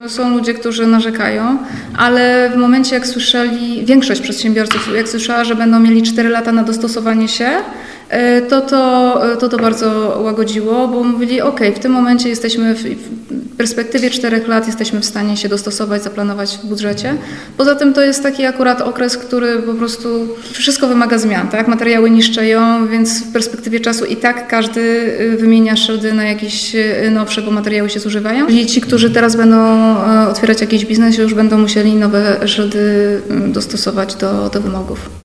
Są ludzie, którzy narzekają, ale w momencie jak słyszeli, większość przedsiębiorców jak słyszała, że będą mieli 4 lata na dostosowanie się, to bardzo łagodziło, bo mówili, w tym momencie jesteśmy w perspektywie 4 lat jesteśmy w stanie się dostosować, zaplanować w budżecie. Poza tym to jest taki akurat okres, który po prostu wszystko wymaga zmian, tak? Materiały niszczeją, więc w perspektywie czasu i tak każdy wymienia szyldy na jakieś nowsze, bo materiały się zużywają. I ci, którzy teraz będą otwierać jakiś biznes, już będą musieli nowe szyldy dostosować do wymogów.